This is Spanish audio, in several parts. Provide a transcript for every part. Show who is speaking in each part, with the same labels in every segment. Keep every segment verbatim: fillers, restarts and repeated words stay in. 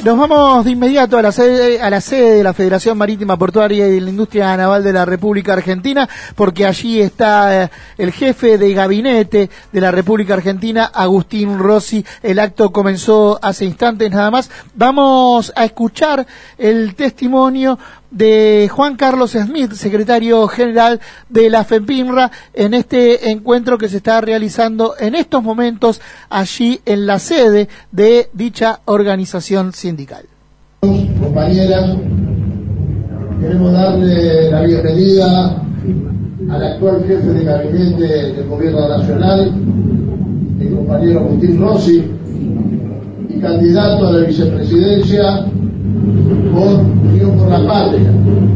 Speaker 1: Nos vamos de inmediato a la sede, a la sede de la Federación Marítima Portuaria y de la Industria Naval de la República Argentina, porque allí está eh, el jefe de gabinete de la República Argentina, Agustín Rossi. El acto comenzó hace instantes nada más. Vamos a escuchar el testimonio de Juan Carlos Smith, secretario general de la FEMPINRA, en este encuentro que se está realizando en estos momentos allí en la sede de dicha organización sindical.
Speaker 2: Compañeras, queremos darle la bienvenida al actual jefe de gabinete del Gobierno Nacional, el compañero Agustín Rossi, y candidato a la vicepresidencia por Unión por la Patria.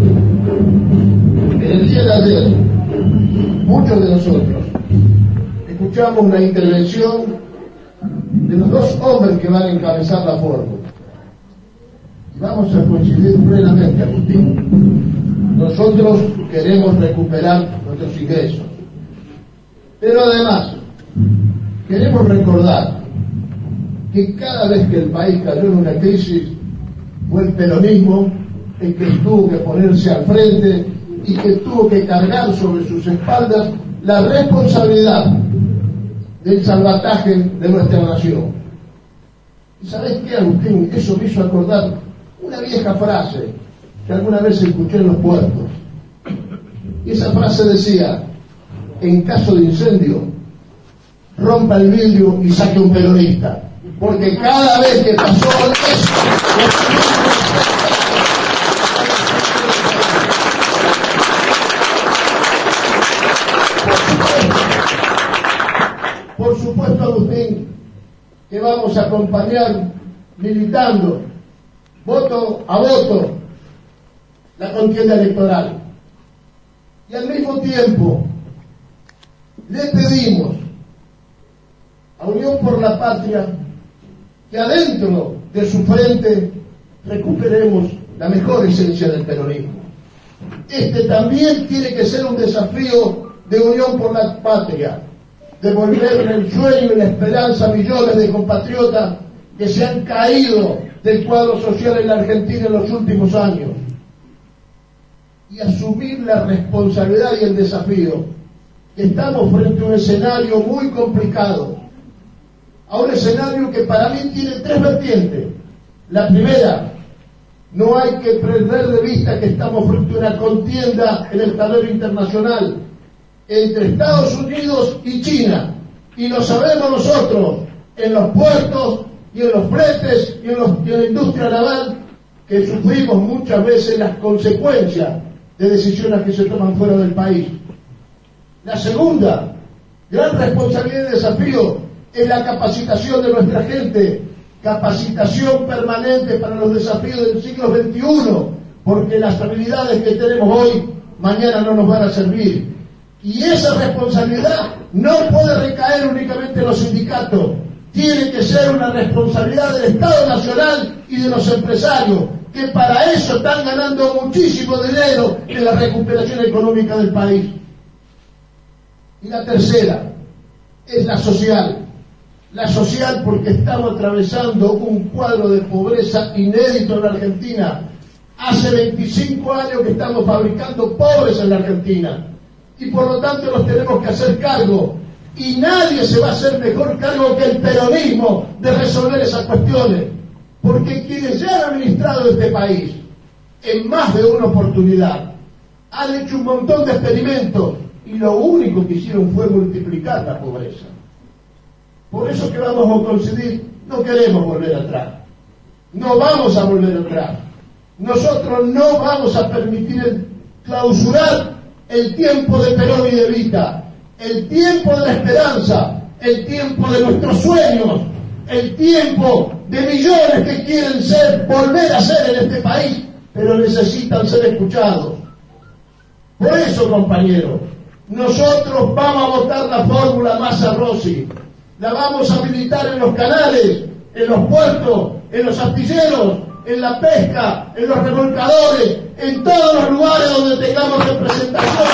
Speaker 2: En el día de ayer, muchos de nosotros escuchamos la intervención de los dos hombres que van a encabezar la fórmula. Y vamos a coincidir plenamente, Agustín. Nosotros queremos recuperar nuestros ingresos. Pero además, queremos recordar que cada vez que el país cayó en una crisis, fue el peronismo el que tuvo que ponerse al frente y que tuvo que cargar sobre sus espaldas la responsabilidad del salvataje de nuestra nación. ¿Y sabés qué, Agustín? Eso me hizo acordar una vieja frase que alguna vez escuché en los puertos. Y esa frase decía: en caso de incendio, rompa el vidrio y saque un peronista. Porque cada vez que pasó eso, por supuesto, Agustín, que vamos a acompañar militando voto a voto la contienda electoral. Y al mismo tiempo le pedimos a Unión por la Patria que adentro de su frente recuperemos la mejor esencia del peronismo. Este también tiene que ser un desafío de Unión por la Patria, devolver el sueño y la esperanza a millones de compatriotas que se han caído del cuadro social en la Argentina en los últimos años, y asumir la responsabilidad y el desafío que estamos frente a un escenario muy complicado, a un escenario que para mí tiene tres vertientes. La primera, no hay que perder de vista que estamos frente a una contienda en el tablero internacional entre Estados Unidos y China, y lo sabemos nosotros en los puertos y en los fletes y en, los, y en la industria naval, que sufrimos muchas veces las consecuencias de decisiones que se toman fuera del país. La segunda gran responsabilidad y desafío es la capacitación de nuestra gente, capacitación permanente para los desafíos del siglo veintiuno, porque las habilidades que tenemos hoy, mañana no nos van a servir. Y esa responsabilidad no puede recaer únicamente en los sindicatos, tiene que ser una responsabilidad del Estado Nacional y de los empresarios, que para eso están ganando muchísimo dinero en la recuperación económica del país. Y la tercera es la social. La social porque estamos atravesando un cuadro de pobreza inédito en la Argentina. Hace veinticinco años que estamos fabricando pobres en la Argentina. Y por lo tanto nos tenemos que hacer cargo. Y nadie se va a hacer mejor cargo que el peronismo de resolver esas cuestiones. Porque quienes ya han administrado este país en más de una oportunidad han hecho un montón de experimentos y lo único que hicieron fue multiplicar la pobreza. Por eso que vamos a coincidir, no queremos volver atrás, no vamos a volver atrás. Nosotros no vamos a permitir clausurar el tiempo de Perón y de Evita, el tiempo de la esperanza, el tiempo de nuestros sueños, el tiempo de millones que quieren ser, volver a ser en este país, pero necesitan ser escuchados. Por eso, compañeros, nosotros vamos a votar la fórmula Massa-Rossi, la vamos a militar en los canales, en los puertos, en los astilleros, en la pesca, en los remolcadores, en todos los lugares donde tengamos representación.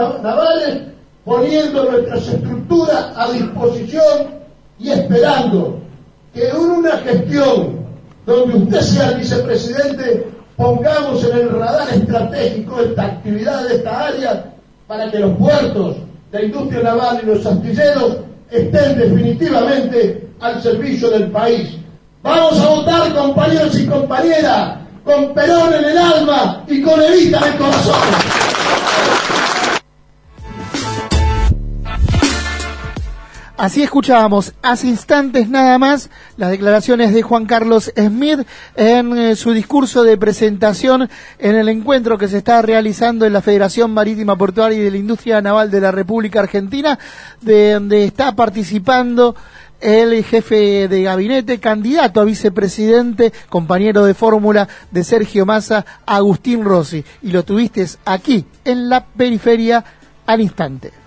Speaker 2: navales, poniendo nuestras estructuras a disposición y esperando que en una gestión donde usted sea el vicepresidente pongamos en el radar estratégico esta actividad de esta área para que los puertos, la industria naval y los astilleros estén definitivamente al servicio del país. Vamos a votar, compañeros y compañeras, con Perón en el alma y con Evita en el corazón.
Speaker 1: Así escuchábamos hace instantes nada más las declaraciones de Juan Carlos Smith en eh, su discurso de presentación en el encuentro que se está realizando en la Federación Marítima Portuaria y de la Industria Naval de la República Argentina, de donde está participando el jefe de gabinete, candidato a vicepresidente, compañero de fórmula de Sergio Massa, Agustín Rossi. Y lo tuviste aquí, en la periferia, al instante.